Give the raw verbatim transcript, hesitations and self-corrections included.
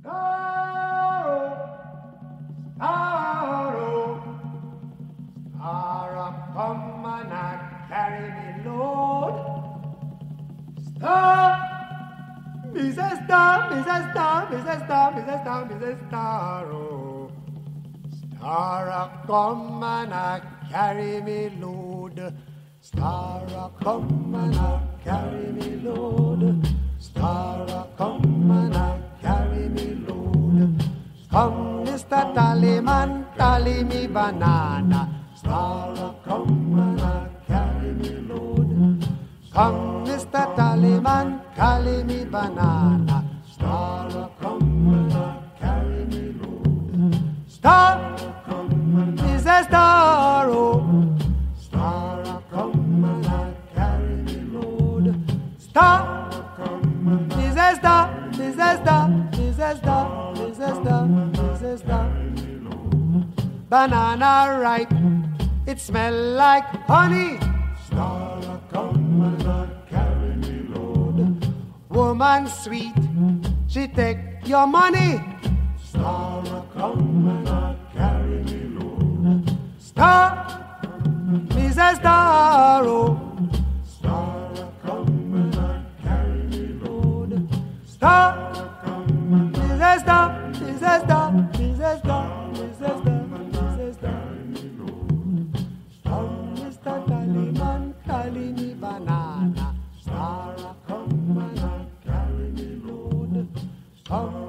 Come and I carry me load. Star, Missus Star, Missus Star, Missus Star, Missus Star, Missus Star, oh. Star, come and I carry me load. Star, come and I carry me load. Star, come and I carry me load. Come, Mister Tallyman, tally me banana. Star, come and I carry me load. Come, Mister Tallyman, carry me banana. Star, come and I carry me load. Star, come, Missus Star, oh. Star, come and I carry me load. Star, come, Missus Star, Missus Star, Missus Star, Missus Star, Missus Star. Banana ripe, it smell like honey. Star, come and I carry me load. Woman sweet, she take your money. Star, come and I carry me load. Star, Missus Star, oh. Star, come and I carry me load. Star, come, Missus Star, Missus Star, Missus Star, Missus Star, Missus Star. Come, Mister Tallyman, tally me banana. Star, come and I carry me load. Come,